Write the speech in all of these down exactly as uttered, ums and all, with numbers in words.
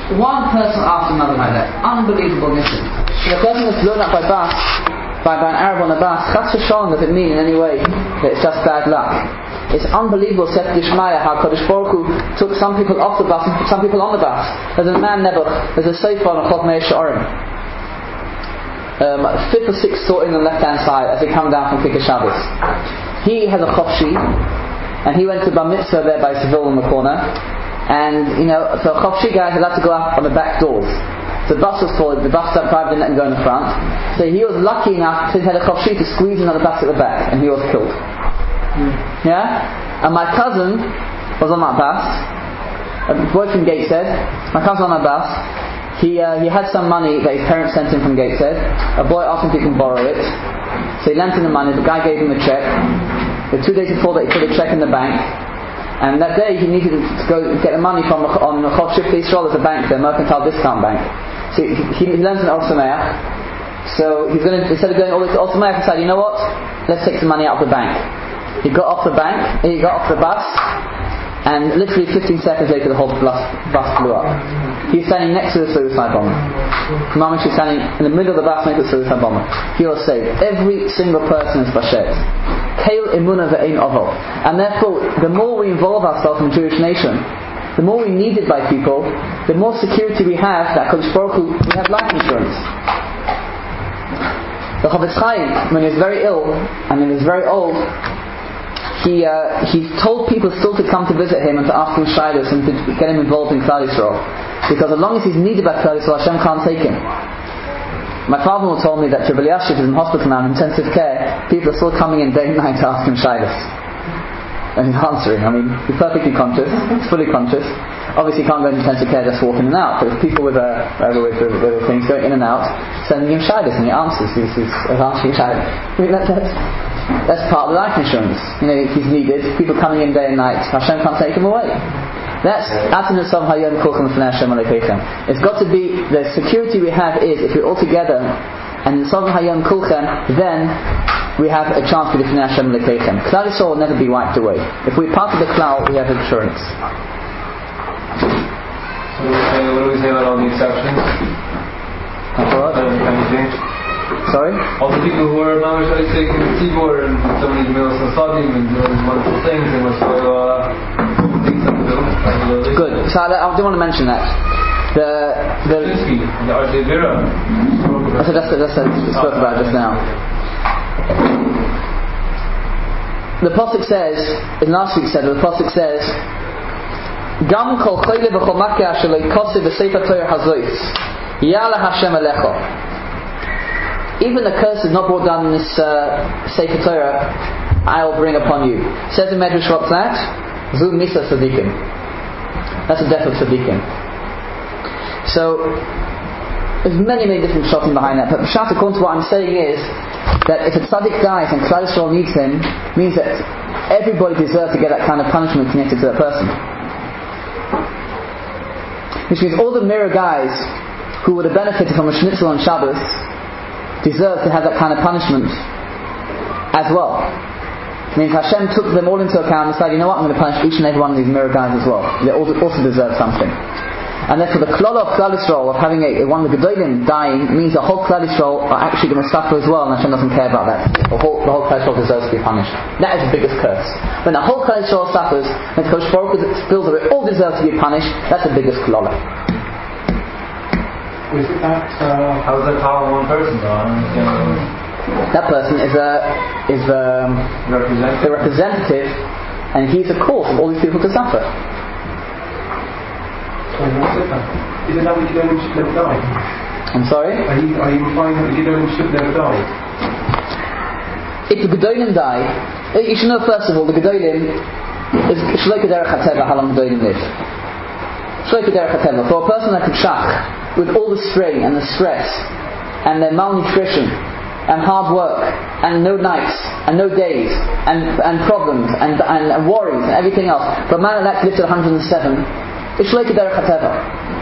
one person after another like that. Unbelievable mission. The person that's blown up by Bas, by, by an Arab on a Bas, Chas v'sholom does it mean in any way that it's just bad luck. It's unbelievable, Seth Dishmaya, how Kodesh Baruch Hu took some people off the bus and put some people on the bus. There's a man, Nebuch, there's a sefer on Chok Meir Sha'orim. Um, fifth or sixth sort in the left hand side as they come down from Kikar Shabbos. He has a chofshi, and he went to Bar Mitzvah there by Seville in the corner. And, you know, so a chofshi guy is allowed to go up on the back doors. So the bus was full, the bus driver didn't let him go in the front. So he was lucky enough to have a chofshi to squeeze in on the bus at the back, and he was killed. Mm. Yeah? And my cousin was on that bus, a boy from Gateshead. My cousin on that bus. He uh, he had some money that his parents sent him from Gateshead. A boy asked him if he can borrow it. So he lent him the money, the guy gave him a cheque. The two days before that he put a cheque in the bank. And that day he needed to go get the money from on the Chov Shifta Yisrael, there's a bank there, Mercantile Discount Bank. So he, he, he learns in Or Sameach. So he's going to, instead of going all the way to Or Sameach, he said, you know what? Let's take some money out of the bank. He got off the bank, he got off the bus, and literally fifteen seconds later the whole bus, bus blew up. He's standing next to the suicide bomber. Mamish is standing in the middle of the bus next to the suicide bomber. He was saved. Every single person is bashet. Kail imuna ve'ein ovo. And therefore, the more we involve ourselves in the Jewish nation, the more we need it by people, the more security we have that Kodesh Baruch Hu, we have life insurance. The Chofetz Chaim, when he was very ill and he was very old, He uh, he told people still to come to visit him and to ask him shaylos and to get him involved in Klal Yisrael, because as long as he's needed by Klal Yisrael, Hashem can't take him. My father-in-law told me that Rebbe Elyashiv is in hospital now in intensive care. People are still coming in day and night to ask him shaylos, and he's answering. I mean, he's perfectly conscious, he's fully conscious. Obviously, he can't go into intensive care just walking in and out. But there's people with uh, with, with, with things going in and out, sending him shaylos, and he answers. He's, he's answering shaylos. I mean, that, that's That's part of the life insurance. You know, if he's needed, people coming in day and night, Hashem can't take him away. That's Atin Sov Hayom Kulchem L'Fnei Hashem Aleichem. It's got to be, the security we have is, if we're all together, and Sov Hayom Kulchem, then we have a chance to be L'Fnei Hashem Aleichem. Klal Yisrael will never be wiped away. If we're part of the Klal, we have insurance. So what do we say about all the exceptions? What? Anything? Sorry? All the people who are now shall I say in the Tzibor and so many Milos Sasadim and doing these wonderful things, they must have uh, things to do. Good. So I, I do want to mention that. The the the Arshay Vira. So that's that's what we spoke about just now. The Pasuk says, in last week said, the Pasuk says, Gam kol choyle v'chol makkah shelo yikoseh b'sefer Torah hazois Yala Hashem alecho. Even the curse is not brought down in this uh, Sefer Torah, I will bring upon you. It says in Medrash, what's that? Zu Misa Tzadikim. That's the death of Tzadikim. So, there's many, many different shots behind that. But Pshat, according to what I'm saying is, that if a Tzadik dies and Klal Yisrael needs him, means that everybody deserves to get that kind of punishment connected to that person. Which means all the mirror guys who would have benefited from a schnitzel on Shabbos deserve to have that kind of punishment as well. It means Hashem took them all into account and decided, you know what, I'm going to punish each and every one of these mirror guys as well. They also deserve something. And therefore the klal of Klal Yisrael, of having a, a one of the Gedolim dying, means the whole Klal Yisrael are actually going to suffer as well, and Hashem doesn't care about that. The whole, the whole Klal Yisrael deserves to be punished. That is the biggest curse. When the whole Klal Yisrael suffers, and Kodesh Baruch Hu feels that we all deserve to be punished, that's the biggest klal. Is that, uh, how is that power one person though? I don't understand. That person is a is a, representative. the representative, and he's a cause of all these people to suffer. Is it that the Gedolim should never die? I'm sorry? Are you, are you implying that the Gedolim should never die? If the Gedolim die, you should know first of all, the Gedolim is Shloka Derech HaTeva, how long Gedolim live. Shloka Derech HaTeva. For a person like Shach, with all the strain and the stress and their malnutrition and hard work and no nights and no days and and problems and, and, and worries and everything else, for a man like that lived at one hundred seven, it's Shloka Derech HaTeva.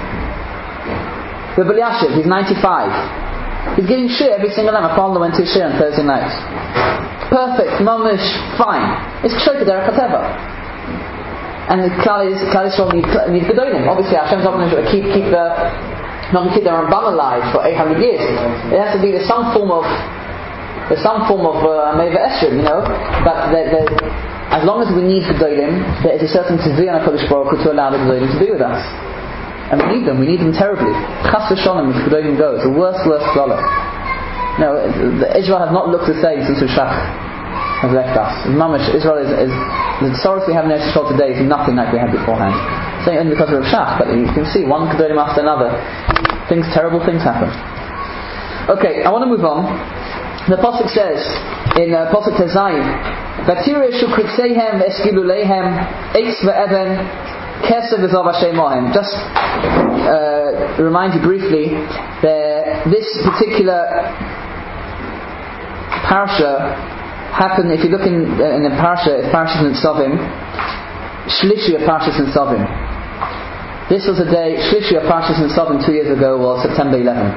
Rebbe Elyashiv, he's ninety-five. He's giving shir every single night. My father went to shir on Thursday nights. Perfect, mamish, fine. It's Shloka Derech HaTeva. And the Klal is Klal Yisrael need need Gedolim. Obviously, Hashem's not going to keep keep the not going to keep the Rambam alive for eight hundred years. It has to be there's some form of there's some form of Meva uh, Esrim, you know. But the, the, as long as we need Gedolim, there is a certain tzvi on HaKadosh Baruch Hu to allow the Gedolim to be with us. And we need them. We need them terribly. Chas v'sholem if Gedolim go. It's the worst, worst dollar. No, Israel has not looked the same since Shach has left us. Mamish, Israel is, is the sorrows we have in Eretz Yisrael today is nothing like we had beforehand. It's not only because of Shach, but you can see one Gedolim after another. Things, terrible things happen. Okay, I want to move on. The Pasuk says in uh, Pasuk Tezayin, "Vatira shukritzehem ve'eskiluleihem eitz ve'eben keser v'zav Hashem mohem." Just uh, remind you briefly that this particular Parsha happened, if you look in, uh, in the Parsha, it's Parashas Nitzavim, Shlishi of Parashas Nitzavim. This was a day, Shlishi of Parashas Nitzavim two years ago was September eleventh.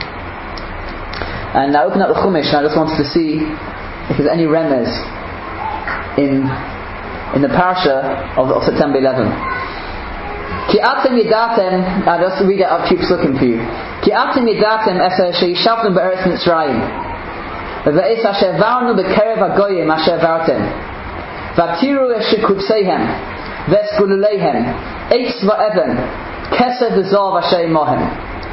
And I opened up the Chumash and I just wanted to see if there's any remez in in the Parsha of, of September eleventh. Ki atem yedatem, I'll just read it up, keep looking for you. Ki atem yedatem esa she'yishavnu be'eretz Mitzrayim. Ve'es asher varnu bekerev hagoyim asher vartem vatiru eshikutzeihem ve'esgululeihem eitz va'even keser v'zav asher mohem.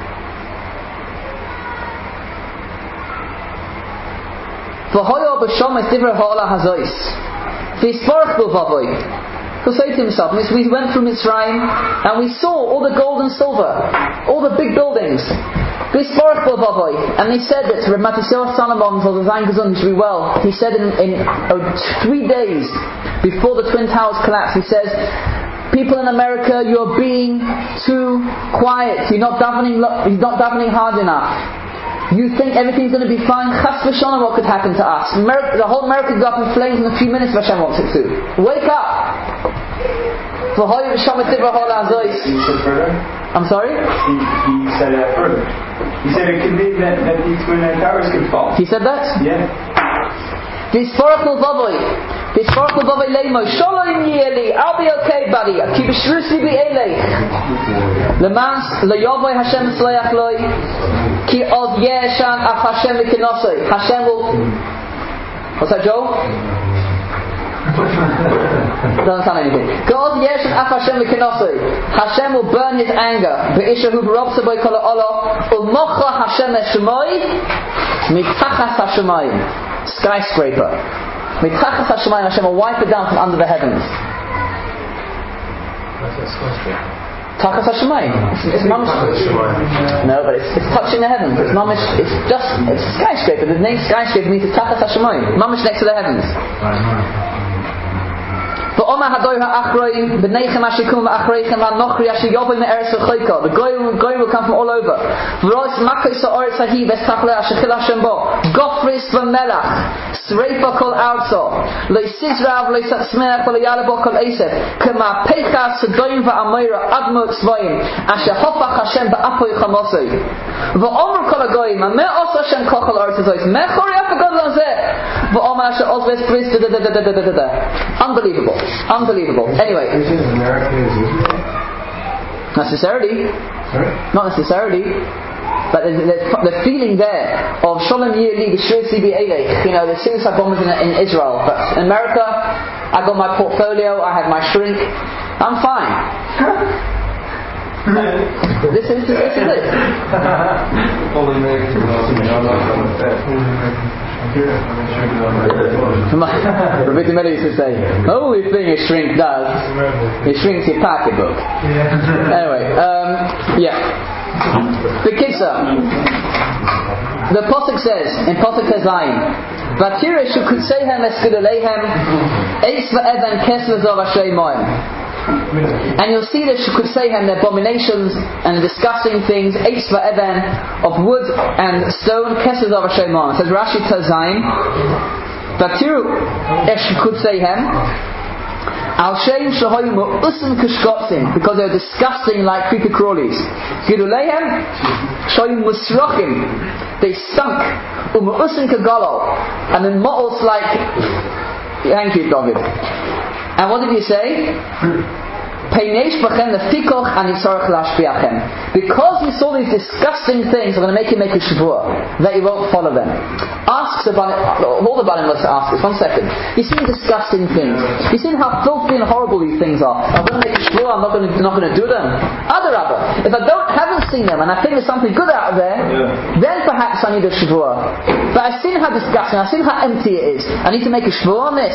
V'hoyo b'shomes divrei ha'olah hazois v'yisporach bo v'avoy. He'll say to himself, we went through Mitzrayim and we saw all the gold and silver, all the big buildings. And they said that Matisyahu Salomon for the Zayin Gazun should be well. He said in, in oh, three days before the Twin Towers collapsed, he says, people in America, you're being too quiet. You're not davening, you're not davening hard enough. You think everything's going to be fine. Chas v'sholom, what could happen to us? America, the whole America could go up in flames in a few minutes if Hashem wants it to. Wake up! I'm sorry? He, he said that further. He said it could be that, that these twin towers could fall. He said that? Yeah. V'isforachul vavoy V'isforachul vavoy leimo Sholom yeli, I'll be okay, buddy. Ki b'shrusi b'elech Lemans le'yovoy Hashem s'leach loy Ki od yeshan af Hashem v'kenosoi. Hashem will... What's that, Joel? Doesn't sound anything. God yeshan af Hashem v'kenosoi. Hashem will burn his anger. Be'ishahu b'robsa b'y kol ha'olah u'mocha Hashem eshemoi mitachas hashemayim. Skyscraper. Mitachas hashemayim. Hashem will wipe it down from under the heavens. What's that skyscraper? Takas hashemayim. It's, it's mamish. No, but it's, it's touching the heavens. It's mamish. It's just it's a skyscraper. The name skyscraper means it's takas hashemayim. Mamish next to the heavens. The goy will come from all over. Gofris v'melach Sreifa kol arzo Lo yisizrav lo yisatzmeach Lo yalabo kol esef Kema pecha sedoim v'amayra Admo tzvoim Asher hofach Hashem ba'apoy chamosoi V'omer kol agoyim Ameh oso Hashem kochol arzo zois Mechori afagod lanzeh V'omer Asher ozves pris Unbelievable. Unbelievable. Anyway. Necessarily. Not necessarily. But there's, there's the feeling there of Sholom Yili, the Shursi B'Elech, you know, the suicide bombers in, in Israel. But in America, I got my portfolio, I have my shrink. I'm fine. this is this is it. Only makes Rabbi Meli used to say, the only thing a shrink does, it shrinks your pocketbook. Anyway, um, yeah. The Kitzah. The Pasuk says, in Pasuk Tezayin, Vatira shukutzeihem eskuduleihem, eis va'evan kesva zov ashrei moem. And you'll see the shukutzeihem, the abominations and the disgusting things, eis va'evan, of wood and stone, kesva zov ashrei moem. It says Rashi Tezayin, Vatiru eshukutzeihem, Al Shem Shahoimu Usim Kishkotzim, because they're disgusting like creepy crawlies. Giduleihem Shoyim Musrochim, they stunk. Um Usim Kagalo, and then models like. Thank you, David. And what did he say? Because you saw these disgusting things, I'm going to make you make a shvuah that you won't follow them. Ask the Balim, all the Balim must ask this. One second. You've seen disgusting things. You've seen how filthy and horrible these things are. I'm going to make a shvuah. I'm not going to, not going to do them. Adarabba. If I don't haven't seen them and I think there's something good out of there, yeah. then perhaps I need a shvuah. But I've seen how disgusting. I've seen how empty it is. I need to make a shvuah on this.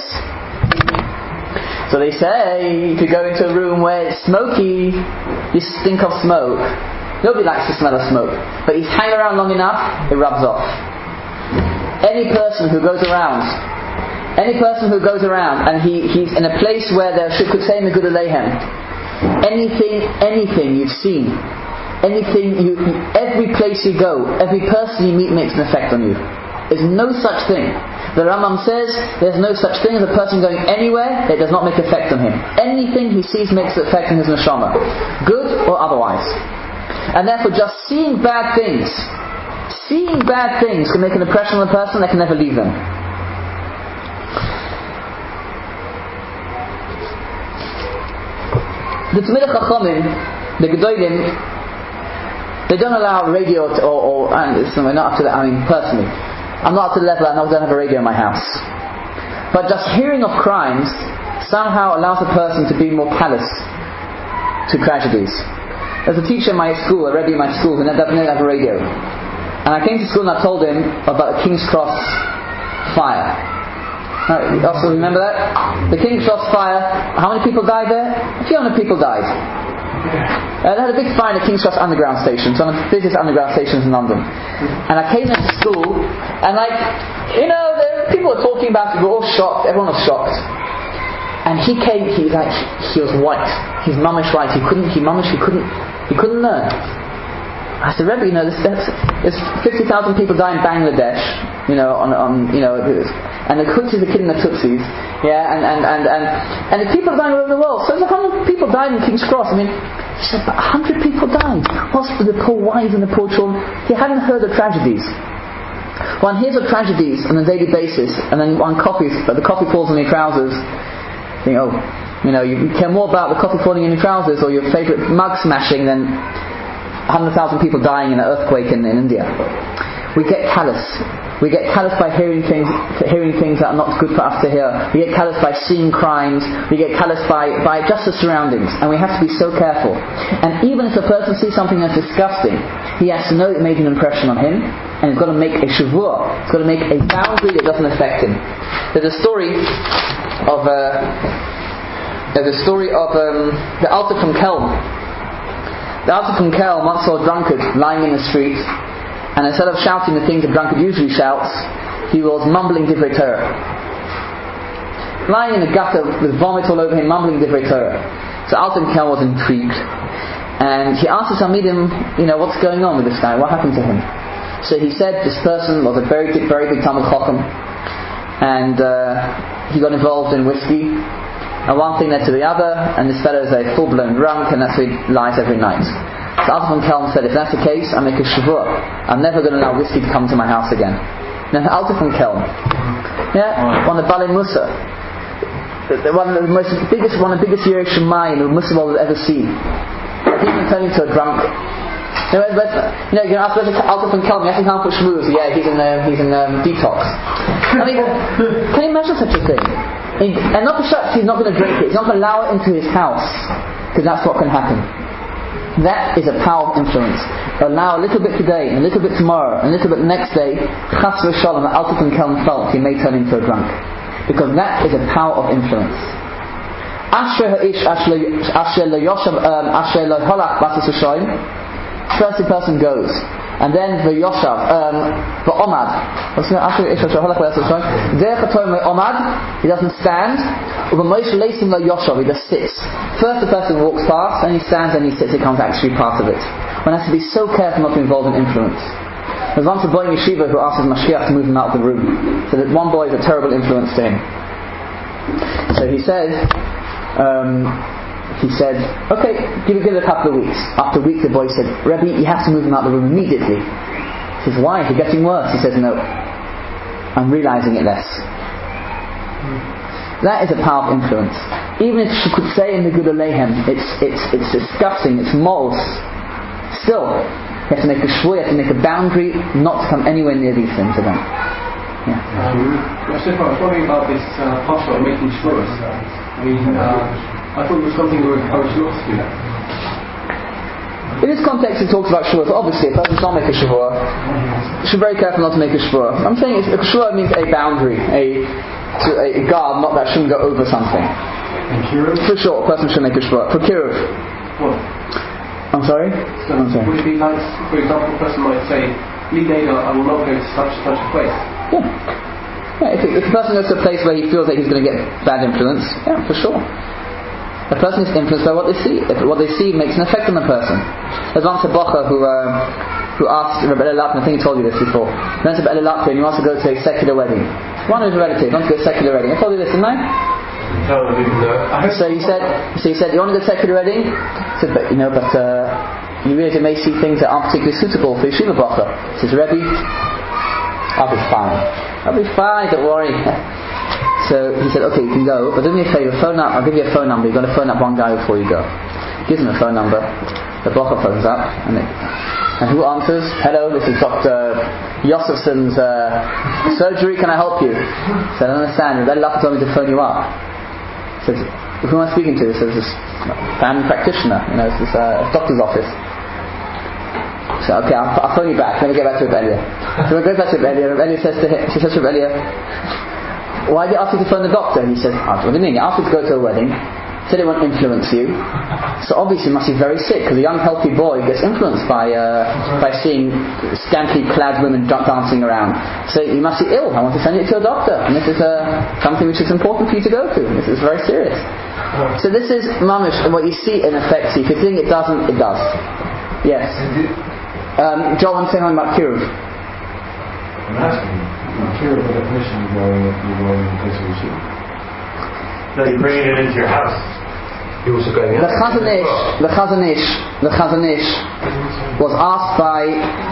So they say, if you go into a room where it's smoky, you stink of smoke. Nobody likes the smell of smoke. But you hang around long enough, it rubs off. Any person who goes around, any person who goes around and he, he's in a place where there should could say Megud Aleihem, anything, anything you've seen, anything you, every place you go, every person you meet makes an effect on you. There's no such thing. The Rambam says there's no such thing as a person going anywhere that does not make effect on him. Anything he sees makes an effect on his neshama, good or otherwise. And therefore just seeing bad things, seeing bad things can make an impression on a person that can never leave them. The Talmidei Chachamim, the Gedolim, they don't allow radio or, or, or and it's not up to that, I mean personally. I'm not up to the level I don't have a radio in my house. But just hearing of crimes somehow allows a person to be more callous to tragedies. There's a teacher in my school, a rebbe in my school, who didn't have a radio. And I came to school and I told him about the King's Cross fire. Now, you also remember that? The King's Cross fire, how many people died there? A few hundred people died. Uh, they had a big fire in the King's Cross underground station, it's one of the busiest underground stations in London. And I came into school, and like, you know, the people were talking about it, we were all shocked, everyone was shocked. And he came, he was like, he was white, he's mamish white, he couldn't, he mamish, he couldn't, he couldn't learn. I said, Rebbe, you know, there's, there's fifty thousand people die in Bangladesh, you know, on, on you know, and the Tutsis are killing the Tutsis, yeah, and and and and, and the people dying all over the world. So there's a hundred people died in King's Cross. I mean, he said, but a hundred people died. What's for the poor wives and the poor children? He hadn't heard of tragedies. One hears of tragedies on a daily basis, and then one copies, but the coffee falls on your trousers. You think, oh, you know, you care more about the coffee falling in your trousers or your favourite mug smashing than one hundred thousand people dying in an earthquake in, in India. We get callous. We get callous by hearing things, hearing things that are not good for us to hear. We get callous by seeing crimes. We get callous by, by just the surroundings. And we have to be so careful. And even if a person sees something that's disgusting, he has to know it made an impression on him, and he's got to make a shavua. He's got to make a boundary that doesn't affect him. There's a story of uh, there's a story of um, the Alter from Kelm. The Alter from Kelm once saw a drunkard lying in the street, and instead of shouting the things a drunkard usually shouts, he was mumbling Divrei Torah. Lying in a gutter with vomit all over him, mumbling Divrei Torah. So Alter from Kelm was intrigued, and he asked his Talmidim, you know, what's going on with this guy? What happened to him? So he said this person was a very big, very big Talmid Chacham, and uh, he got involved in whiskey. And one thing led to the other, and this fellow is a full-blown drunk, and that's where he lies every night. So Alter from Kelm said, if that's the case, I make a shavua. I'm never going to allow whiskey to come to my house again. Now, Alter from Kelm, yeah, one of the Balei Musa, one of the most biggest, one of the biggest Yerei Shemayim the Muslim world has ever seen. He even turned into a drunk. You know, but, you know, you can ask Alter from Kelm, you have to come for shmooze. Yeah, he's in, um, he's in um, detox. I mean, can you imagine such a thing? And not the fact he's not going to drink it, he's not going to allow it into his house, because that's what can happen. That is a power of influence. Allow a little bit today, and a little bit tomorrow, and a little bit the next day, chas v'shalom, that Alter from Kelm felt he may turn into a drunk. Because that is a power of influence. Asher ha'ish asher lo yoshav asher lo holach basis v'shoim. First the person goes, and then the Yoshav, um, the Omad. What's the after Isha Shaholach basis v'shoim? Derech hatoim Omad. He doesn't stand. Or the Moshe Leisim lo Yoshav. He just sits. First the person walks past, and he stands, and he sits. He can't actually be part of it. One has to be so careful not to involve in influence. There's once a boy in yeshiva who asked his Mashgiach to move him out of the room. So that one boy is a terrible influence to him. So he said, um, he said, okay, give it, give it a couple of weeks. After a week the boy said, Rebbe, you have to move him out of the room immediately. He says, why? Is it getting worse? He says, no, I'm realising it less. That is a power of influence. Even if she could say in the Gula Lehem, it's it's it's disgusting, it's moles. Still, you have to make a shvur, you have to make a boundary not to come anywhere near these things again. Yeah. Um, I was wondering about this uh, pascha of making shvuros. I mean, uh, I thought it was something we were encouraged not to do. In this context, it talks about shvur. So obviously, a person should not make a shvur. Should be very careful not to make a shvur. I'm saying it's, a shvur means a boundary, a to a guard, not that shouldn't go over something. And kiruv? For sure, a person should make a shvur. For kiruv. What? I'm sorry? So I'm sorry. would it be like, for example, a person might say, Lidena, I will not go to such and such a place. Yeah. Yeah, if, if a person goes to a place where he feels that he's going to get bad influence, yeah, for sure. A person is influenced by what they see. If what they see makes an effect on the person. There's once a bocher who uh, who asked Rabbi Elapin, I think I told you this before. He went to Rabbi Elapin and he wants to go to a secular wedding. One of his relatives wants to go to a secular wedding. I told you this, didn't I? So he said, so he said, you want to go to a secular wedding? He said, but you know, but uh, you really may see things that aren't particularly suitable for yeshiva bocher. He says, Rebbe, I'll be fine. I'll be fine, don't worry. So he said, okay, you can go, but do me a favour, phone up, I'll give you a phone number, you've got to phone up one guy before you go. Gives him a phone number, the bocher phones up, and, they, and who answers? Hello, this is Doctor Yosefson's uh, surgery, can I help you? He said, I don't understand, Rebbe Lapa told me to phone you up. He says, who am I speaking to? He says, this family practitioner, you know, it's this uh, doctor's office. So, okay, I'll, I'll phone you back, let me get back to Rebbe Elia. So we go back to Rebbe Elia, Rebbe Elia says to him, she says to Rebbe Elia, why did you ask me to phone the doctor? And he said, oh, what do you mean? You asked me to go to a wedding, said it won't influence you. So obviously you must be very sick, because a young healthy boy gets influenced by uh, by seeing scantily clad women dancing around. So you must be ill. I want to send you to a doctor. And this is uh, something which is important for you to go to. And this is very serious. So this is mamish, and what you see in affects you. If you think it doesn't, it does. Yes. Um, Joel, I'm saying something about kiruv. I'm asking. Kiruv, by definition, you're going, you're going in the place of yeshiva. No, you're bringing it into your house. You're also going The Chazon Ish, the Chazon Ish, the Chazon Ish was asked by,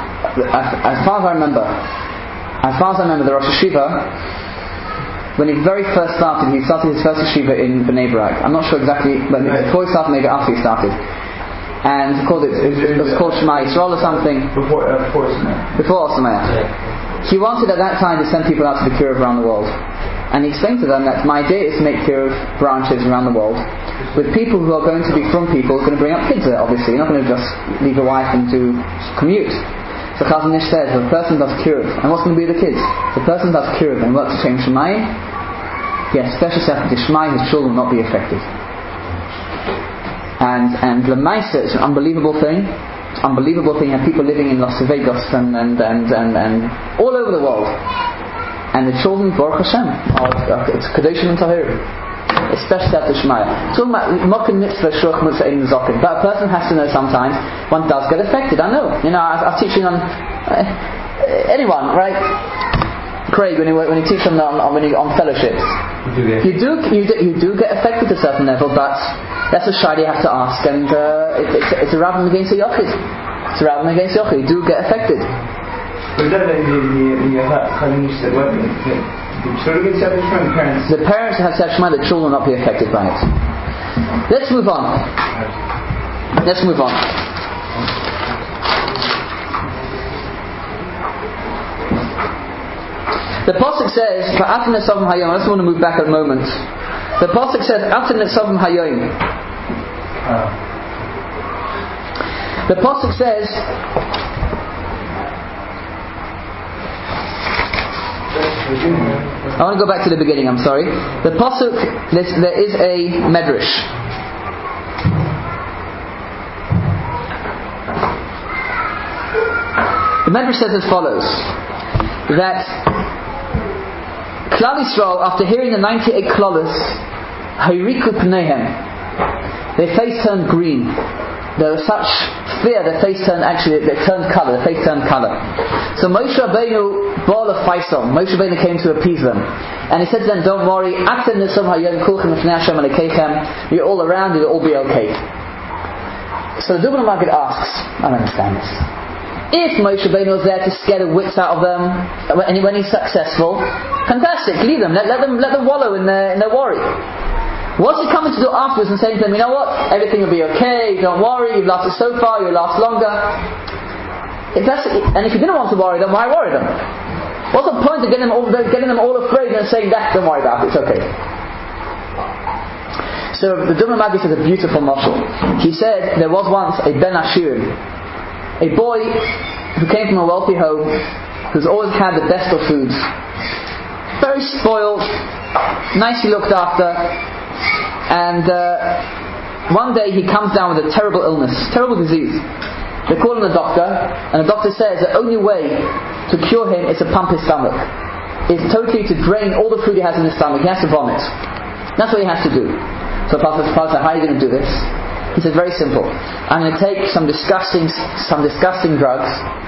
as far as I remember, as far as I remember, the Rosh Yeshiva, when he very first started, he started his first yeshiva in Bnei Brak. I'm not sure exactly, but before he started, maybe after he started. And of course it, it, it was called Shema Yisrael or something. Before uh, before Sameach. Before Sameach. He wanted at that time to send people out to the kiruv around the world. And he explained to them that my idea is to make kiruv branches around the world with people who are going to be from people who are going to bring up kids there, obviously. You're not going to just leave a wife and do commute. So Chazon Ish says, if a person does kiruv, and what's going to be the kids? If a person does kiruv and works to change Shemayim, yes, especially after Shemayim, his children will not be affected. And and Lamaisa is an unbelievable thing. It's an unbelievable thing. You have people living in Las Vegas and and, and, and, and all over the world. And the children, Baruch Hashem, are it's Kedoshim and Tahirim. Especially after Shemaya. Talking about Mokin Mitzvah, Shuach Mitzvah, Ein Zokin. But a person has to know sometimes one does get affected. I know. You know, I, I was teaching on uh, anyone, right? Craig, when he when he teaches on on, when he, on fellowships, you do you do you do get affected to a certain level, but that's a shayla you have to ask, and uh, it, it's, it's a rabbin against a yochid. It's a rabbin against a yochid. You do get affected. But then the the Chazon Ish said, what? The children get separated from the parents. The parents have said Shema, the children will not be affected by it. Let's move on. Let's move on. The Pasuk says, "Va'atin nesavim hayom." I just want to move back a moment. The Pasuk says, "Atin nesavim hayom." The Pasuk says, I want to go back to the beginning. I'm sorry. The Pasuk, there is a medrash. The medrash says as follows: that Klal Yisrael, after hearing the ninety-eight klalos, hayriku pneihem, their face turned green. There was such fear, their face turned actually, they turned colour. Their face turned colour. So Moshe Rabbeinu, Baal of Faisal, Moshe Rabbeinu came to appease them, and he said to them, "Don't worry, atem nesam hayom kulchem lefnei Hashem alekechem. You're all around, you'll all be okay." So the Dubno Maggid asks, I don't understand this. If Moshe Rabbeinu was there to scare the wits out of them, and when he's successful, fantastic, leave them, let, let them let them wallow in their, in their worry. What's he coming to do afterwards and saying to them, you know what, everything will be okay, don't worry, you've lasted so far, you'll last longer. If that's, and if you didn't want to worry them, why worry them? What's the point of getting them all, getting them all afraid and saying that, don't worry about it, it's okay. So the Dubno Maggid says a beautiful mashal. He said there was once a Ben Ashurim, a boy who came from a wealthy home, who's always had the best of foods, very spoiled, nicely looked after, and uh, one day he comes down with a terrible illness, terrible disease. They call him the doctor, and the doctor says the only way to cure him is to pump his stomach. It's totally to drain all the food he has in his stomach. He has to vomit. That's what he has to do. So Pastor said, how are you going to do this? He said, very simple. I'm going to take some disgusting, some disgusting drugs,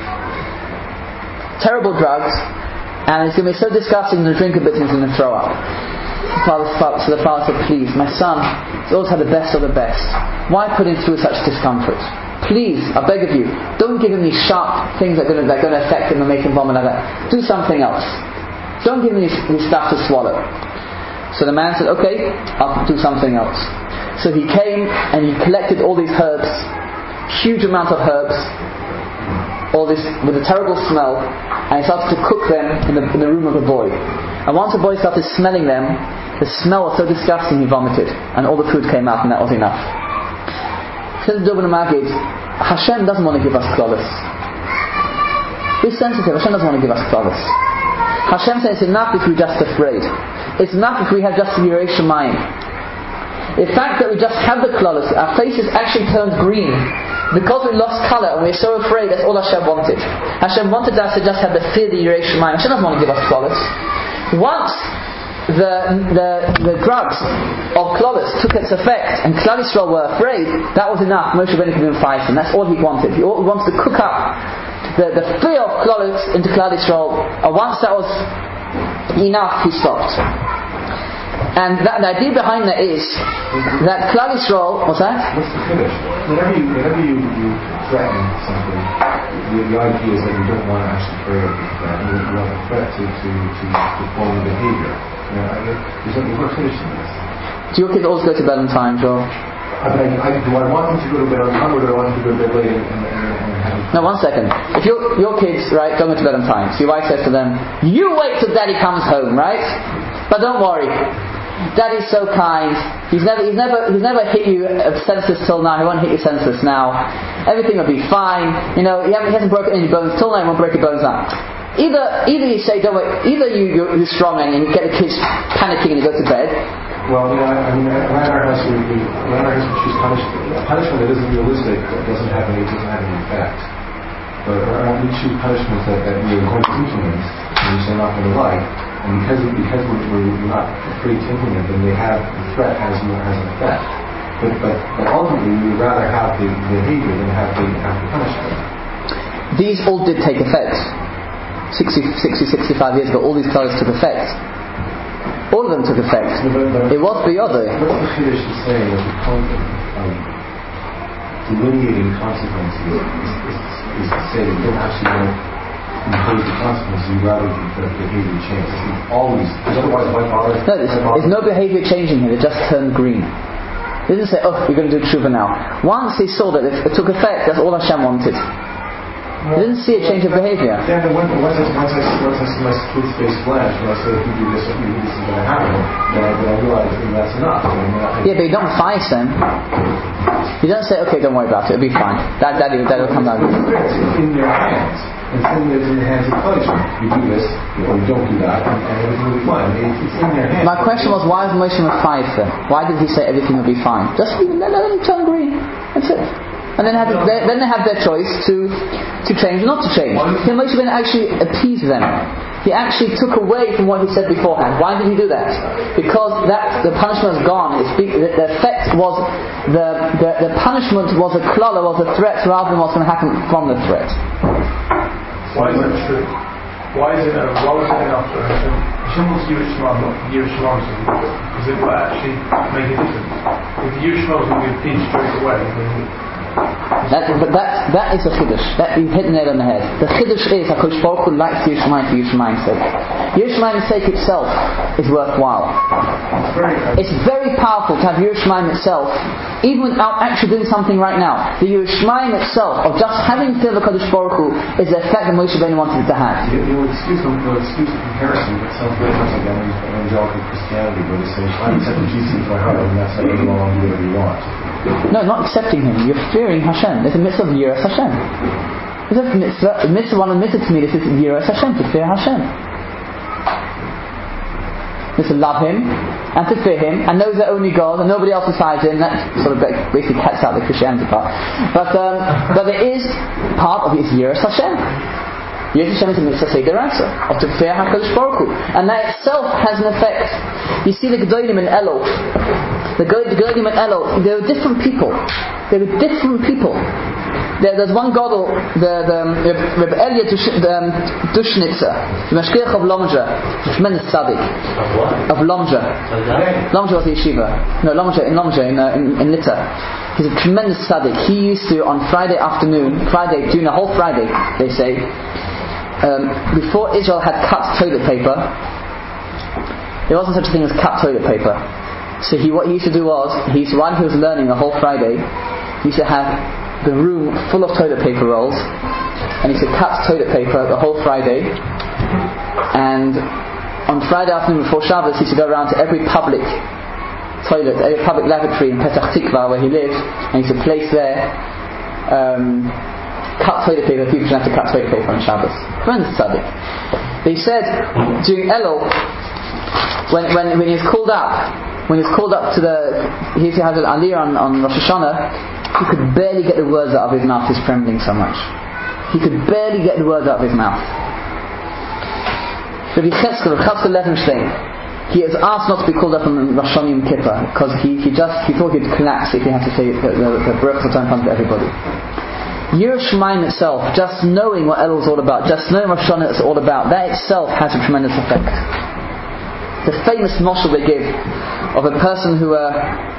terrible drugs, and it's going to be so disgusting that drink a bit and he's going to throw up. Father, so the father said, please, my son, he's always had the best of the best. Why put him through such discomfort? Please, I beg of you, don't give him these sharp things that are going to, that are going to affect him and make him vomit like that. Do something else. Don't give him these, these stuff to swallow. So the man said, okay, I'll do something else. So he came and he collected all these herbs, huge amount of herbs, all this with a terrible smell, and he started to cook them in the, in the room of the boy. And once the boy started smelling them, the smell was so disgusting he vomited, and all the food came out, and that was enough. Says the Dubno Maggid, Hashem doesn't want to give us klolos. Be sensitive. Hashem doesn't want to give us klolos. Hashem says it's enough if we're just afraid. It's enough if we have just the Yirei Shamayim. The fact that we just have the klolos, our faces actually turned green because we lost colour and we're so afraid, that's all Hashem wanted. Hashem wanted us to just have the fear, the Yirei Shamayim. Hashem doesn't want to give us klolos. Once the the the drugs of klolos took its effect and Klal Yisrael were afraid, that was enough. Moshe Rabbeinu could fight, and that's all he wanted. He wanted to cook up the, the fear of klolos into Klal Yisrael, and once that was enough, he stopped. And that, the idea behind that is that Klal Yisrael, what's that? What's the finish? Whenever you, whenever you, you threaten something, the, the idea is that you don't want to actually carry out the threat. You, you have a threat to, to, to perform the behaviour. You know, there's no, there's no finish in this. Do your kids always go to bed on time, Joel? I mean, I, do I want them to go to bed on time, or do I want them to go to bed late and, and, and, and have... No, one second. If your your kids, right, don't go to bed on time, so your wife says to them, you wait till Daddy comes home, right? But don't worry. Daddy's so kind. He's never, he's never, he's never hit you senseless till now. He won't hit you senseless now. Everything will be fine. You know, he hasn't, he hasn't broken any bones till now. He won't break your bones now. Either, either you say, don't wait. Either you, you're, you're strong and you get the kids panicking and you go to bed. Well, you know, I mean, around our house, we, we, around our house, we choose punishment. Punishment that isn't realistic doesn't have any, doesn't have any effect. But around, we choose punishments that, that we are going to implement, and we say not going to like. And because because we're, we're not afraid to implement them, they have the threat has more has an effect. But but, but ultimately, we would rather have the behavior than have the have the punishment. These all did take effect. sixty, sixty, sixty-five years ago, all these clothes took effect. All of them took effect. But, but, it was beyond. What's the Kiddush is saying that the concept of delineating consequences is, is, is to say that you don't actually want to impose the consequences, you rather the behavior change. It's always, because otherwise why bother? No, there's, there's no behavior changing here, it just turned green. It didn't say, oh, you're going to do tshuva now. Once he saw that it, it took effect, that's all Hashem wanted. He didn't see a change of behavior. Yeah, but once I, once I, once I see my kid's face blanch, when I say, if you do this, if you do this is going to happen, then I, then I realize that that's enough. I mean, I, yeah, but you don't fight them. You don't say, okay, don't worry about it, it'll be fine. That, that, that'll come out. It's in their hands. And something that's in the hands of punishment. You do this, or you don't do that, and, and everything will be fine. It's, it's in their hands. My question was, why is Moshe five then? Why did he say everything will be fine? Just let them turn green. That's it. And then, have, they, then they have their choice to to change or not to change. Then Moshe Rabbeinu actually appeased them. He actually took away from what he said beforehand. Why did he do that? Because that the punishment was gone. It's be, the, the effect was the, the the punishment was a klala, was a threat rather than what's going to happen from the threat. Why is that true? Why is it uh, why was it enough for Hashem? Hashem wants Yerushalayim, not Yerushalayim, because it will actually make a difference. If Yerushalayim is going to be appeased straight away, then That, but that, that is a chiddush. That you've hit the nail on the head. The chiddush is HaKadosh Baruch Hu likes Yerushalayim for Yerushalayim's sake. Yerushalayim's sake itself is worthwhile. It's very powerful to have Yerushalayim itself, even without actually doing something right now. The Yerushalayim itself, of just having fear of HaKadosh Baruch Hu, is the effect that Moshe Rabbeinu wanted it to have. You, you will excuse them, you'll excuse the comparison, but it sounds very much like evangelical Christianity, where they say, I accept Jesus into my heart, and that's how you go along and do whatever you want. No, not accepting Him. You're fearing Hashem. There's a mitzvah of Yiras Hashem. There's a mitzvah, a mitzvah one admitted to me, this is Yiras Hashem, to fear Hashem. This to love Him, and to fear Him, and knows that only God, and nobody else besides Him. That sort of basically cuts out the Christianity part. But um, but there is part of it is Yiras Hashem. Yiras Hashem is a mitzvah Seiderasa, of to fear HaKadosh Baruch Hu. And that itself has an effect. You see the Gedolim in Elul. The Gedolim in Elul, they were different people. They were different people. There, there's one Gadol, the, the Reb Elia Dush, um, Dushnitzer, the Mashgiach of Lomja, a tremendous tzaddik. Of what? Of Lomja. Lomja was the yeshiva. No, Lomja in Lomja in, uh, in, in Litta. He's a tremendous tzaddik. He used to, on Friday afternoon, Friday, during the whole Friday, they say, um, before Israel had cut toilet paper, there wasn't such a thing as cut toilet paper. So he, what he used to do was, he used to, while he was learning the whole Friday, he used to have the room full of toilet paper rolls, and he used to cut toilet paper the whole Friday. And on Friday afternoon before Shabbos, he used to go around to every public toilet, every public lavatory in Petach Tikva where he lived, and he used to place there um, cut toilet paper. People should have to cut toilet paper on Shabbos. Friends, tzaddik. They said during Elul, when when when he was called up. When he was called up to the, he used to have an aliyah on, on Rosh Hashanah, he could barely get the words out of his mouth, he was trembling so much. He could barely get the words out of his mouth. Rabbi Cheskel, Rabbi Cheskel Levenstein, he was asked not to be called up on Rosh Hashanah Yom Kippur, because he, he just, he thought he'd collapse if he had to say the, the, the Baruch Hashem in front of everybody. Yerushalayim itself, just knowing what Elul is all about, just knowing what Rosh Hashanah is all about, that itself has a tremendous effect. The famous moshel they give of a person who uh,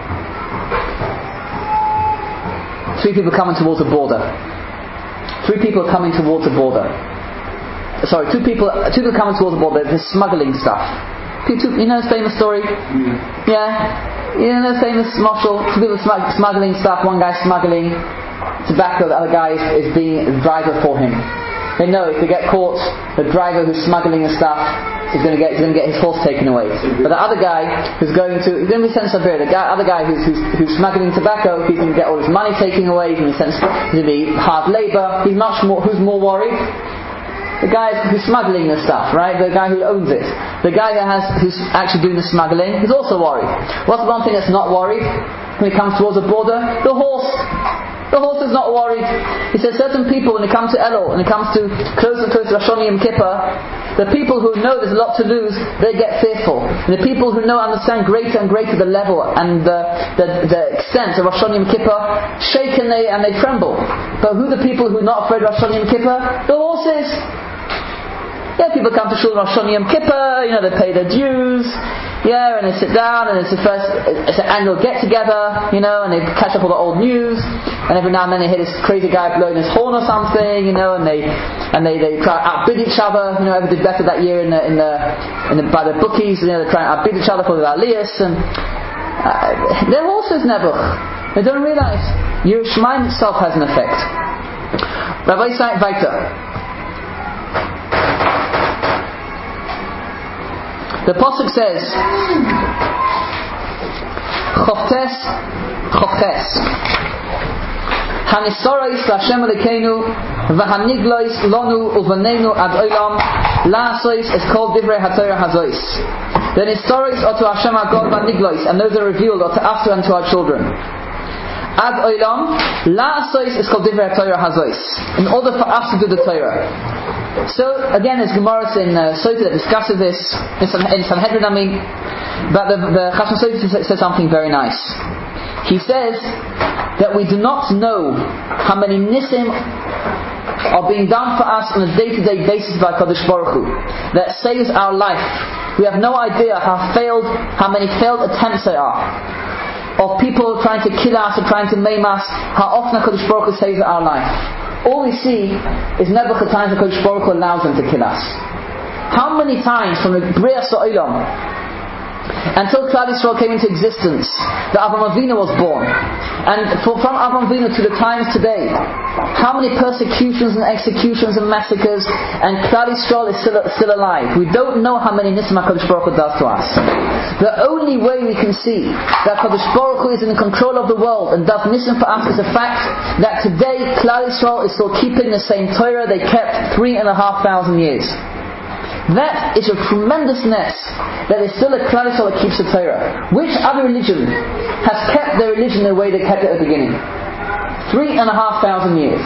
three people coming towards a border. Three people coming towards a border. Sorry, two people two people coming towards a border. They're smuggling stuff. Two, you know this famous story? Yeah. yeah. You know this famous moshel? Two people smug- smuggling stuff. One guy smuggling tobacco. The other guy is, is being a driver for him. They know if they get caught, the driver who's smuggling the stuff is going to get, he's going to get his horse taken away. But the other guy who's going to, he's going to be sent to Siberia. The guy, other guy who's, who's, who's smuggling tobacco, he's going to get all his money taken away. He's going to be sent, he's going to be hard labour. He's much more, who's more worried? The guy who's smuggling the stuff, right? The guy who owns it. The guy who has, who's actually doing the smuggling, is also worried. What's the one thing that's not worried when it comes towards a border? The horse. The horse is not worried. He says certain people, when it comes to Elul, when it comes to closer and closer to Rosh Hashanah Yom Kippur, the people who know there's a lot to lose, they get fearful. And the people who know, understand greater and greater the level and the, the, the extent of Rosh Hashanah Yom Kippur, shake and they, and they tremble. But who are the people who are not afraid of Rosh Hashanah Yom Kippur? The horses. Yeah, people come to Shul Rosh Hashanah Yom Kippur, you know, they pay their dues, yeah, and they sit down, and it's the first, it's an annual get-together, you know, and they catch up all the old news, and every now and then they hear this crazy guy blowing his horn or something, you know, and they, and they, they try to outbid each other, you know, whoever did better that year in the, in the, in the by the bookies, you know, they try to outbid each other for the aliyahs, and uh, their horses never, they don't realize, Yerushalayim itself has an effect. Rabbi Isai weiter. The Pasuk says, Choftes, Choftes. Hanisorais Lashem Elokeinu, V'haniglois Lonu Uvanenu Ad Olam, La'asois is called Divrei HaTorah Hazois. The Nisorais are to Hashem HaGod V'haniglois, and those are revealed are to us and to our children. Ad Olam, La'asois is called Divrei HaTorah Hazois, in order for us to do the Torah. So again, there's Gemara in uh, Sota that discusses this in, San, in Sanhedrin, I mean, but the, the Chasam Sota says something very nice. He says that we do not know how many nisim are being done for us on a day-to-day basis by Kadosh Baruch Hu that saves our life. We have no idea how failed, how many failed attempts there are. of people trying to kill us or trying to maim us, how often HaKadosh Baruch Hu saves our life. All we see is never the times HaKadosh Baruch Hu allows them to kill us. How many times from the Bria Sa'olam until Klal Yisrael came into existence, that Avraham Avinu was born, and for, from Avraham Avinu to the times today, how many persecutions and executions and massacres, and Klal Yisrael is still, still alive. We don't know how many Nisim HaKadosh Baruch Hu does to us. The only way we can see that HaKadosh Baruch Hu is in control of the world and does Nisim for us is the fact that today Klal Yisrael is still keeping the same Torah they kept three and a half thousand years. That is a tremendousness, that is still a Klal Yisrael that keeps the Torah. Which other religion has kept their religion the way they kept it at the beginning? Three and a half thousand years.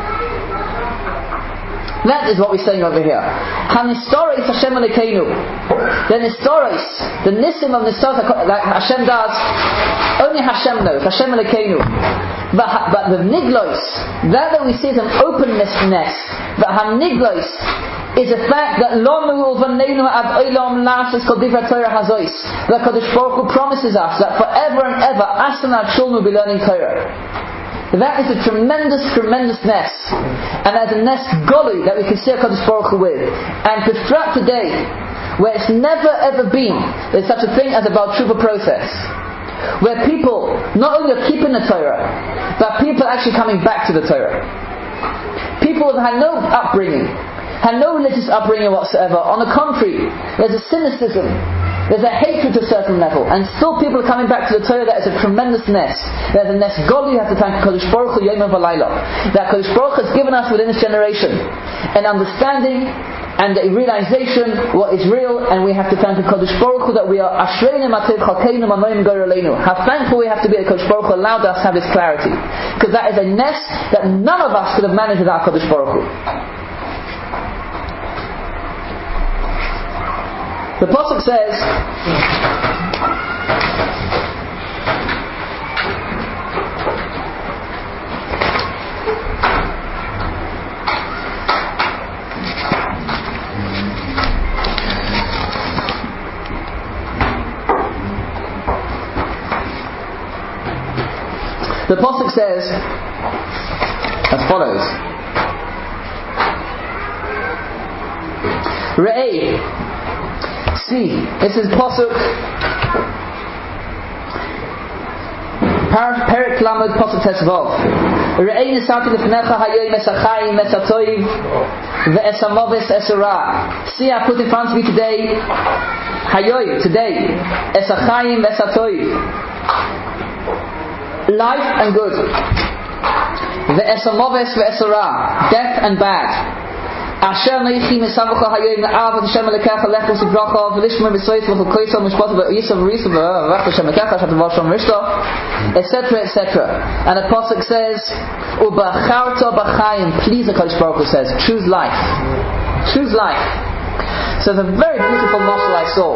That is what we're saying over here. Hanistoris Hashem Elokeinu. The Nistoris, the Nisim of Nistoris that Hashem does, only Hashem knows. Hashem Elokeinu. But, but the Niglos, that that we see is an openness. But Haniglos is the fact that Lonu Ulvaneinu Ad Olam Lasis Kol Divra Torah Hazois. That Kadosh Baruch Hu promises us that forever and ever Asana children will be learning Torah. That is a tremendous, tremendousness, and as a nest golly that we can see HaKadosh Baruch Hu with. And throughout today, where it's never ever been, there's such a thing as a Baal Tshuva process, where people not only are keeping the Torah, but people are actually coming back to the Torah. People have had no upbringing, had no religious upbringing whatsoever. On the contrary, there's a cynicism, there's a hatred to a certain level, and still people are coming back to the Torah. That is a tremendous ness. There's a ness God you have to thank Kadosh Baruch Hu Yom V'Layla. That Kadosh Baruch Hu has given us within this generation an understanding and a realization what is real, and we have to thank Kadosh Baruch Hu that we are Ashreinu Matei Chakeinu Manoim Goyer Aleinu. How thankful we have to be that Kadosh Baruch Hu allowed us to have this clarity, because that is a ness that none of us could have managed without Kadosh Baruch Hu. The Pasuk says, the Pasuk says as follows: Re'ei, see, this is Pasuk Perek Lamed Pasuk Tesvav. Re'ei nisati lefnecha hayoyim es hachayim es hatoiv ve'es hamoves es hara. See, I put in front of you today hayoyim, today, es hachayim es hatoiv, life and good, ve'es hamoves ve'es hara, death and bad. Asher neichi misavucha hayoyim na'av Hashem Elokecha lechus u'bracha v'lishmer v'soyis v'chukoyso v'mishpat v'yisov v'risov v'rach Hashem Elokecha shatam v'asham rishta, etc, et cetera. And the Pasuk says, u'bacharta b'chayim, please, the HaKadosh Baruch Hu says, choose life. Choose life. So the very beautiful mashal I saw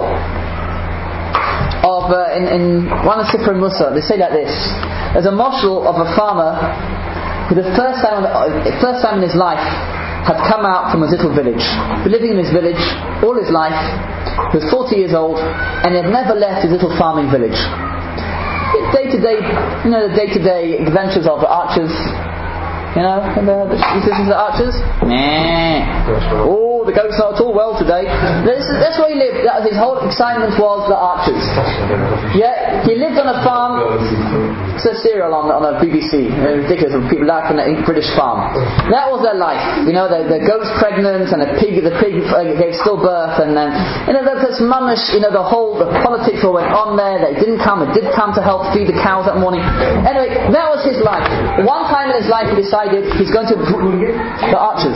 of uh, in, in one of Sifrei Musa, they say like this: there's a mashal of a farmer who the first time, the first time in his life had come out from a little village, been living in his village all his life. He was forty years old, and he had never left his little farming village. Day to day, you know, the day to day adventures of the archers. You know, the, the, you listen to the archers? Nah. Oh, the goat's not at all well today. This, that's where he lived. That was his whole excitement was the archers. Yeah, he lived on a farm. It's a serial on, on a B B C. Ridiculous. People laughing at a British farm. That was their life. You know, the, the goat's pregnant, and the pig, the pig gave stillbirth, and then you know that's mamish. You know, the whole the politics all went on there. They didn't come. It did come to help feed the cows that morning. Anyway, that was his life. One time in his life, he decided he's going to the archers.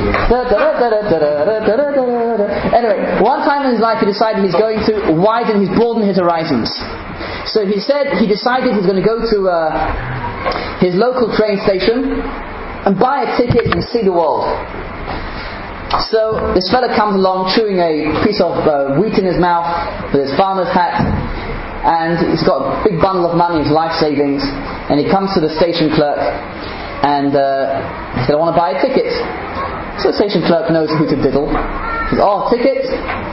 Anyway, one time in his life, he decided he's going to widen, he's broaden his horizons. So he said he decided he's going to go to uh, his local train station and buy a ticket and see the world. So this fella comes along chewing a piece of uh, wheat in his mouth with his farmer's hat, and he's got a big bundle of money, his life savings, and he comes to the station clerk and uh, he said, I want to buy a ticket. So the station clerk knows who to diddle. He says, oh, ticket?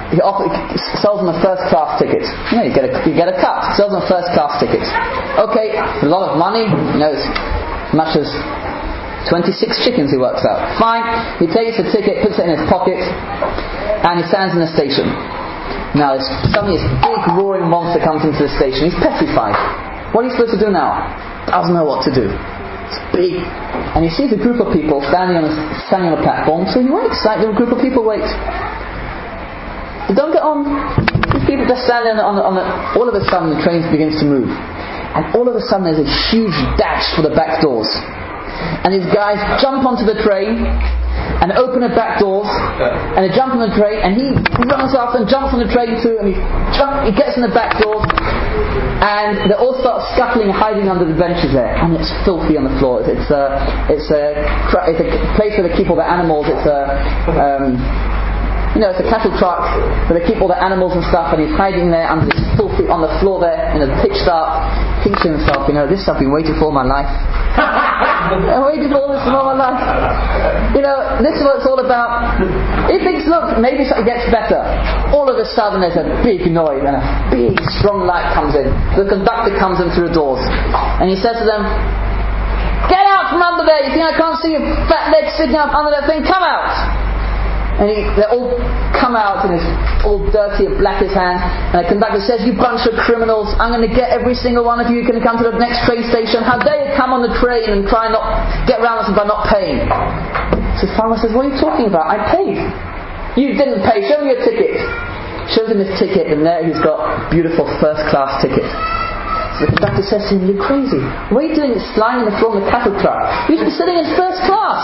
he, offer, he sells them a first class ticket. You know, you get a you get a cut. Sells them a first class ticket. Okay, a lot of money. You know, as much as twenty-six chickens he works out. Fine. He takes the ticket, puts it in his pocket, and he stands in the station. Now, this, suddenly this big roaring monster comes into the station. He's petrified. What are you supposed to do now? Doesn't know what to do. It's big. And he sees a group of people standing on a, standing on a platform, so he waits. Like the group of people wait. But don't get on. These people just standing on the, on the, all of a sudden the train begins to move. And all of a sudden there's a huge dash for the back doors. And these guys jump onto the train and open the back doors, and they jump on the train, and he runs off and jumps on the train too, and he jump, he gets in the back doors, and they all start scuttling, hiding under the benches there, and it's filthy on the floor. It's a, it's a, it's a place where they keep all the animals. It's a, um, you know, it's a cattle truck where they keep all the animals and stuff, and he's hiding there under this filthy on the floor there in a pitch dark. Thinks to himself, you know, this I've been waiting for all my life. I'm waiting for all this all my life. You know, this is what it's all about. He thinks, look, maybe it gets better. All of a sudden there's a big noise and a big strong light comes in. The conductor comes in through the doors, and he says to them, "Get out from under there! You think I can't see your fat legs sitting up under that thing? Come out!" And he, they all come out and it's all dirty and black his hand, and the conductor says, "You bunch of criminals, I'm going to get every single one of you. You're going to come to the next train station. How dare you come on the train and try and not get around us by not paying?" So the farmer says, "What are you talking about? I paid." "You didn't pay. Show me your ticket." Shows him his ticket, and there he's got a beautiful first class ticket. So the conductor says to him, "You're crazy. What are you doing lying on the floor in the cattle truck? You should be sitting in first class."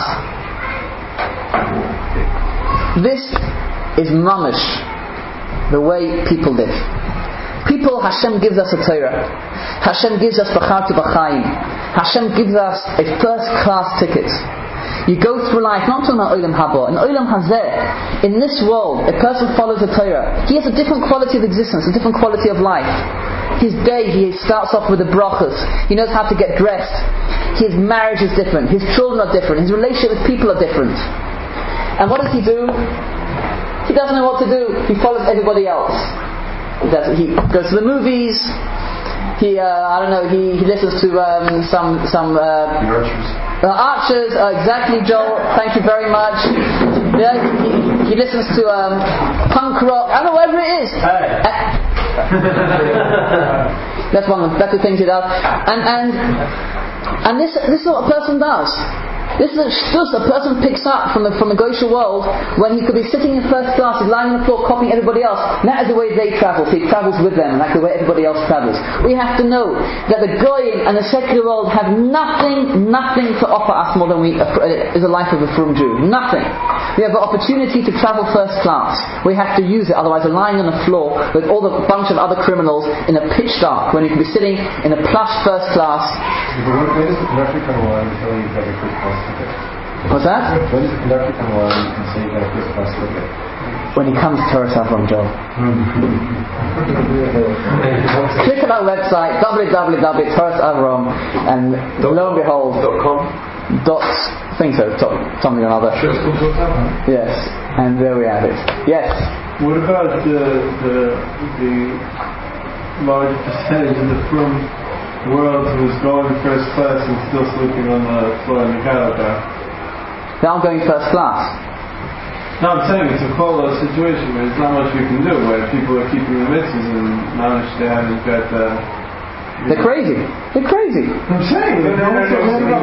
This is mamish, the way people live. People, Hashem gives us a Torah. Hashem gives us B'chartu B'chaim. Hashem gives us a first class ticket. You go through life, not talking about Olam Haba, in Olam Hazeh, in this world, a person follows the Torah. He has a different quality of existence, a different quality of life. His day, he starts off with the brachas. He knows how to get dressed. His marriage is different. His children are different. His relationship with people are different. And what does he do? He doesn't know what to do. He follows everybody else. He, does, he goes to the movies. He, uh, I don't know, he, he listens to um, some... some uh, The Archers. Uh, Archers, uh, exactly, Joel. Thank you very much. Yeah, he, he listens to um, punk rock. I don't know, whatever it is. Hey. Uh, that's one of the better things he does. And, and, and this, this is what a person does. This is a shtus a person picks up from the from the Gosha world when he could be sitting in first class, he's lying on the floor copying everybody else. And that is the way they travel, so he travels with them, and that's the way everybody else travels. We have to know that the Goyim and the secular world have nothing, nothing to offer us more than we uh, is a life of a frum Jew. Nothing. We have the opportunity to travel first class. We have to use it, otherwise we're lying on the floor with all the bunch of other criminals in a pitch dark when you could be sitting in a plush first class. When does the conductor come along and tell you you've got your first class ticket? What's that? When does the conductor come along and say you've got a first class ticket? When he comes to Torah Avram, Joel. Click on our website, w w w dot torah avram, and lo and behold, .com? dot, I think so, top, something or another. Yes, and there we have it. Yes. What about the the, the large percentage of the frum world who's going first class and still sleeping on the floor in the cattle car? Now I'm going first class. No, I'm saying it's a cold situation where there's not much we can do, where people are keeping the mitzvahs and manage they haven't got uh, They're crazy. They're crazy. I'm saying no, no, no, no,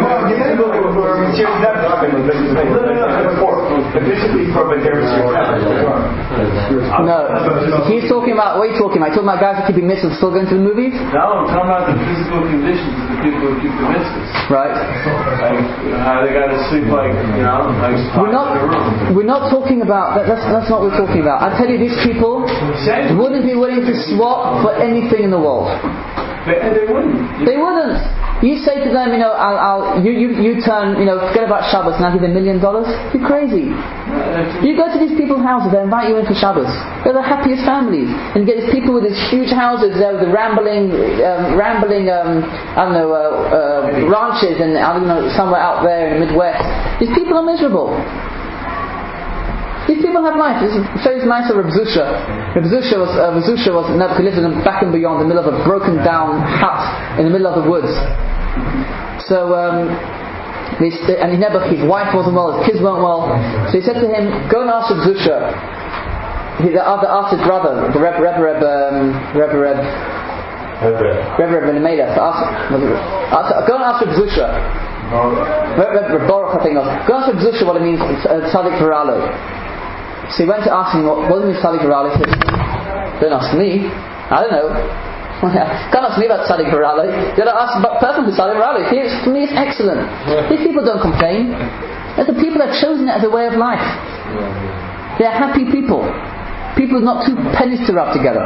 No, he's talking about, what are you talking about? Talking about guys who keep mitzvahs still going to the movies? No, I'm talking about the physical conditions of the people who keep the mitzvahs. Right. Like, how they gotta sleep like, you know, like We're not, we're not talking about, that, that's, that's not what we're talking about. I tell you, these people wouldn't be willing to swap for anything in the world. They, they wouldn't. They wouldn't. You say to them, you know, I'll, I'll you, you, you turn, you know, forget about Shabbos and I'll give you a million dollars. You're crazy. You go to these people's houses, they invite you in for Shabbos. They're the happiest families. And you get these people with these huge houses, they're the rambling, um, rambling, um, I don't know, uh, uh, ranches and, I don't know, somewhere out there in the Midwest. These people are miserable. These people have life. This shows nice of Reb Zusha. Reb Zusha was, uh, Reb Zusha was he lived in back and beyond, in the middle of a broken down hut in the middle of the woods. So, um, this, and he never, his wife wasn't well, his kids weren't well. So he said to him, go and ask Reb Zusha. He after asked his brother, the Reb Reb Reb um, Reb Reb Reb Reb Ben Melech. Go and ask Reb Zusha. Reb Reb Baruch, I think. Go and ask Reb Zusha what it means uh, Tzadik V'Ralo. So he went to ask him what, what does it mean Tzadik V'Ralo. He said, don't ask me. I don't know. Can't ask me about Tzadik V'Ralo. You got to ask about the person who's Tzadik V'Ralo. For me, it's excellent. These people don't complain. They're the people that have chosen it as a way of life. They are happy people. People with not two pennies to rub together.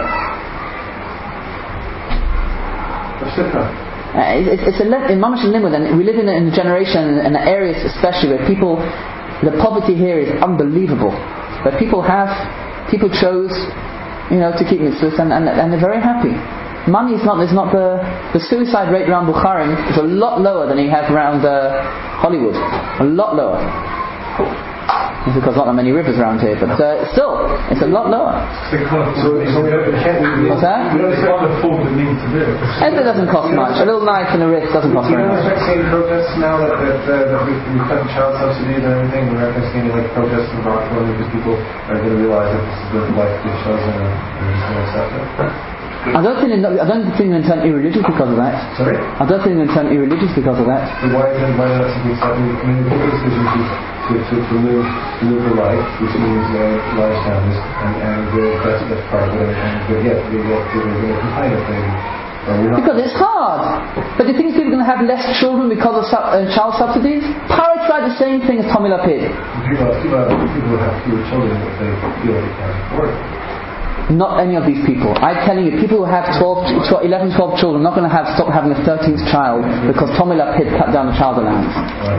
Uh, it's, it's a in Mamash and Limud, and we live in a, in a generation, in areas especially where people, the poverty here is unbelievable. But people have, people chose, you know, to keep mitzvahs, and, and, and they're very happy. Money is not, is not the, the suicide rate around Bukharim is a lot lower than you have around uh, Hollywood. A lot lower. It's because not that many rivers around here, but uh, still, it's a lot lower. So, so we don't, we can't, we, What's that? We don't afford the need to do it. And it doesn't cost much. A little knife in the wrist doesn't cost we very much. don't expect seeing protests now that, that, uh, that we, we cut the child subsidies and everything. We're not going to see any like protests in Rockville because people are going to realize that this is the life they've chosen and they're just going to accept it. I don't think they're, I don't think they're turn irreligious because of that. Sorry? I don't think they're turn irreligious because of that. So why is it, why not simply accepting? I mean, the decision to to, to, to live to live the life, which means uh, lifestyle, and and uh, that's that's part of it. And but yet they yet they're going to complain if they. Because it's hard. But do you think people are going to have less children because of su- uh, child subsidies? Pirates tried the same thing as Tommy Lapid. People, people, people will have fewer children if they feel they can't afford it. Not any of these people. I'm telling you, people who have twelve, twelve, eleven, twelve children are not going to have stop having a thirteenth child because Tommy Lapid cut down the child allowance.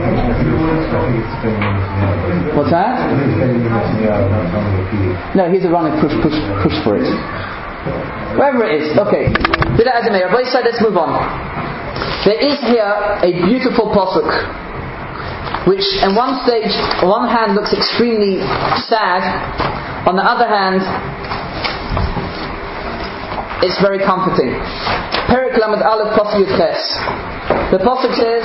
What's that? No, he's a running push, push, push for it. Wherever it is. Okay. With that as a mayor, both sides, let's move on. There is here a beautiful posuk, which on one stage, on one hand looks extremely sad, on the other hand it's very comforting. Perek Lamed Aleph Pasuk Yud Ches. The pasuk says,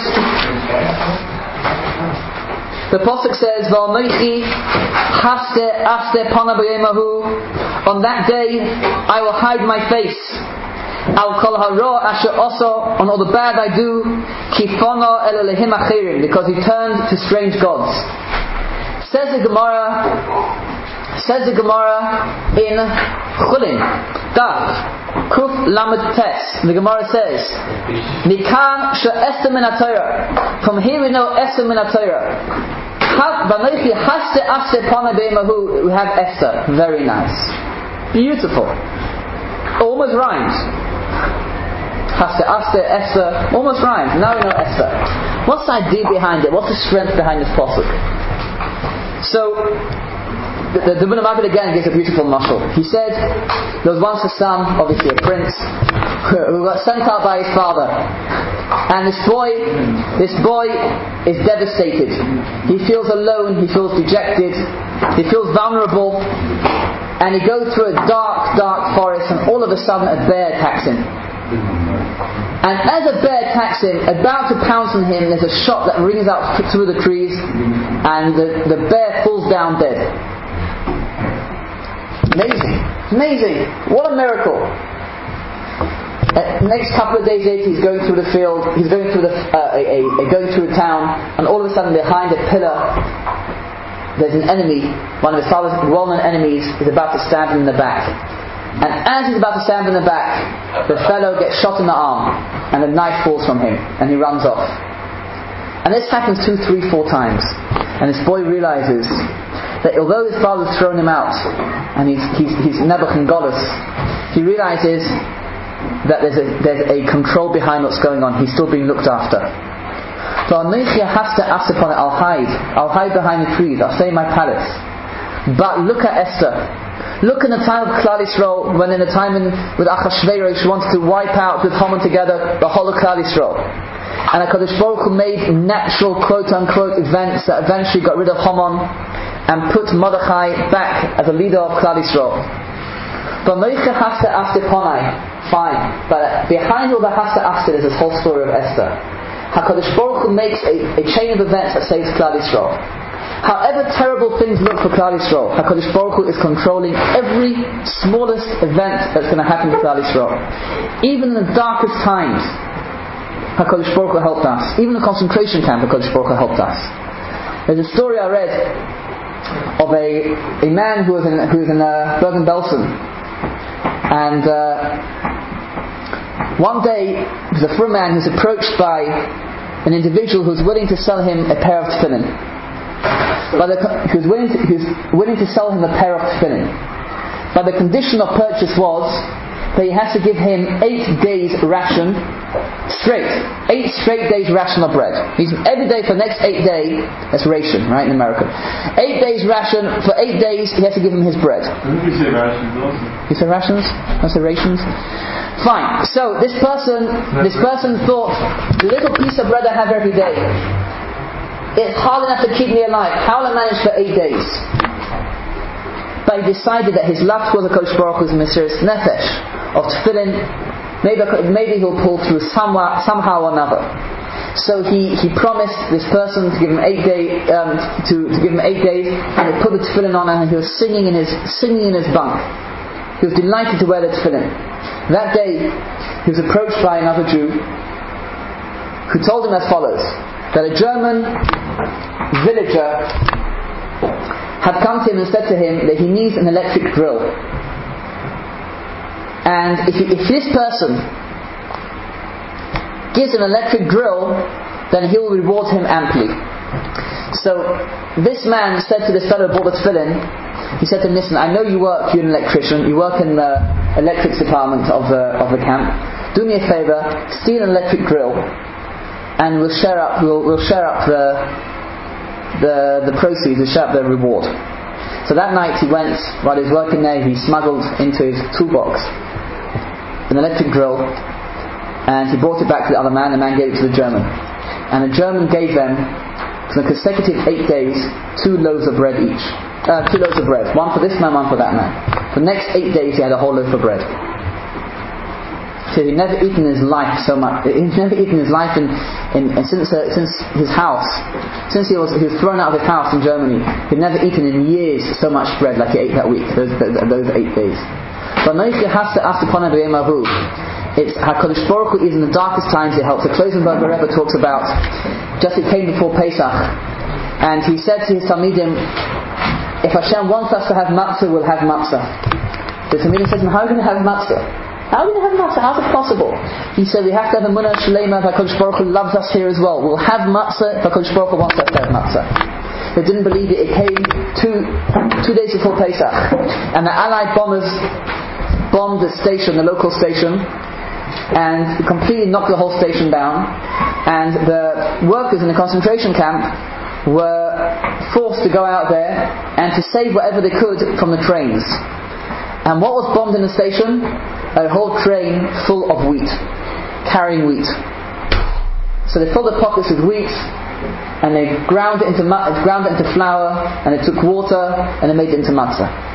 the pasuk says, "V'anoichi haste aste pana b'yemahu." On that day, I will hide my face. Al kol haro asher oso, on all the bad I do, kifono el elehim achirim, because he turned to strange gods. Says the Gemara. Says the Gemara in Chulin, Daf Kuf Lamed Tes. The Gemara says, Nikan she'Esther min haTorah. From here we know Esther min haTorah. V'anoichi haste aste pana b'yemahu. We have Esther. Very nice, beautiful. Almost rhymes. Haste aste Esther. Almost rhymes. Now we know Esther. What's the idea behind it? What's the strength behind this pasuk? So. The, the, the Ibn Mabed again gives a beautiful mashal. He said there was once a son, obviously a prince, who got sent out by his father, and this boy, this boy is devastated. He feels alone. He feels dejected. He feels vulnerable, and he goes through a dark, dark forest, and all of a sudden a bear attacks him. And as a bear attacks him, about to pounce on him, there's a shot that rings out through the trees, and the, the bear falls down dead. Amazing, amazing! What a miracle! Uh, next couple of days later, he's going through the field. He's going through the uh, a, a, a, going through a town, and all of a sudden, behind a pillar, there's an enemy. One of his father's well-known enemies is about to stab him in the back. And as he's about to stab him in the back, the fellow gets shot in the arm, and the knife falls from him, and he runs off. And this happens two, three, four times, and this boy realizes that although his father's thrown him out and he's he's, he's Nebuch and Golos, he realizes that there's a there's a control behind what's going on. He's still being looked after. So I'll hide. I'll hide behind the trees. I'll stay in my palace. But look at Esther. Look in the time of Klal Yisrael, when in the time in, with Achashverosh wanted to wipe out with Haman together the whole of Klal Yisrael. And HaKadosh Baruch Hu made natural quote-unquote events that eventually got rid of Haman. and put Mordechai back as a leader of Klal Yisrael. Fine, but behind all the Hasta After there's this whole story of Esther. HaKadosh Baruch Hu makes a, a chain of events that saves Klal Yisrael. However terrible things look for Klal Yisrael, HaKadosh Baruch Hu is controlling every smallest event that's going to happen to Klal Yisrael. Even in the darkest times, HaKadosh Baruch Hu helped us. Even the concentration camp, HaKadosh Baruch Hu helped us. There's a story I read of a a man who was in who was in uh, Bergen-Belsen, and uh, one day there was a frum man who was approached by an individual who was willing to sell him a pair of tefillin. But the, he was willing to, he was willing to sell him a pair of tefillin. But the condition of purchase was that he has to give him eight days ration straight. Eight straight days ration of bread. He's every day for the next eight days, that's ration, right, in America. Eight days ration, for eight days he has to give him his bread. You say rations also. You say rations? I say rations? Fine. So this person, this person thought, the little piece of bread I have every day, it's hard enough to keep me alive. How will I manage for eight days? But he decided that his love towards the HaKadosh Baruch Hu is Mesiras Nefesh of tefillin. Maybe, maybe he'll pull through somehow, somehow or another. So he, he promised this person to give him eight day um, to, to give him eight days, and he put the tefillin on, and he was singing in his singing in his bunk. He was delighted to wear the tefillin. That day, he was approached by another Jew who told him as follows: that a German villager had come to him and said to him that he needs an electric drill. And if, if this person gives him an electric drill, then he will reward him amply. So this man said to this fellow who bought the tefillin, he said to him, listen, I know you work, you're an electrician, you work in the electrics department of the of the camp. Do me a favour, steal an electric drill, and we'll share up we'll, we'll share up the the the proceeds, we'll share up the reward. So that night he went, while he was working there, he smuggled into his toolbox an electric drill, and he brought it back to the other man. The man gave it to the German, and the German gave them, for the consecutive eight days, two loaves of bread each. Uh, two loaves of bread, one for this man, one for that man. For the next eight days he had a whole loaf of bread. So he'd never eaten in his life so much. He'd never eaten in his life in, in, in since uh, since his house, since he was he was thrown out of his house in Germany. He'd never eaten in years so much bread like he ate that week. Those those, those eight days. But Noichi has to ask upon Adonai Mahu. It's HaKadosh Baruch Hu is in the darkest times. It helps. The Klosenberger Rebbe talks about just it came before Pesach, and he said to his Talmidim, if Hashem wants us to have matzah, we'll have matzah. The Talmidim says, how are we going to have matzah? How are we going to have matzah? How's it possible? He said, we have to have a munah shlema if HaKadosh Baruch Hu loves us here as well. We'll have matzah if HaKadosh Baruch Hu wants us to have matzah. They didn't believe it. It came two two days before Pesach, and the Allied bombers bombed the station, the local station, and completely knocked the whole station down. And the workers in the concentration camp were forced to go out there and to save whatever they could from the trains. And what was bombed in the station? A whole train full of wheat, carrying wheat. So they filled the pockets with wheat, and they ground it into ground it into flour, and they took water and they made it into matzah.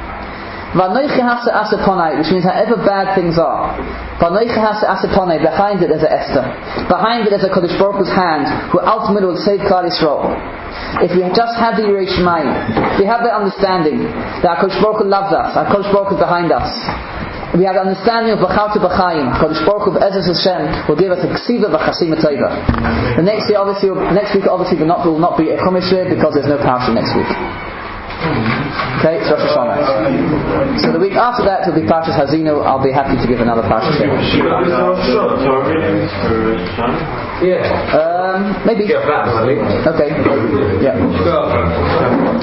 Which means however bad things are, behind it there's a Esther. Behind it there's a Kodesh Baruch Hu's hand, who ultimately will save Klal Yisrael. If we just have the Yirei Shemayim, if we have the understanding that Kodesh Baruch Hu loves us, Kodesh Baruch Hu is behind us, we have the understanding of B'chalta B'chaim, Kodesh Baruch Hu B'ezras Hashem will give us a Ksiva V'chasima Tova. The next year, obviously, next week obviously will not, will not be a Chumash year because there's no Parsha next week. Okay, it's Rosh Hashanah. So the week after that will be Parshas Hazino. I'll be happy to give another Parsha share. Yeah. Um, maybe. Yeah, that, okay. Yeah.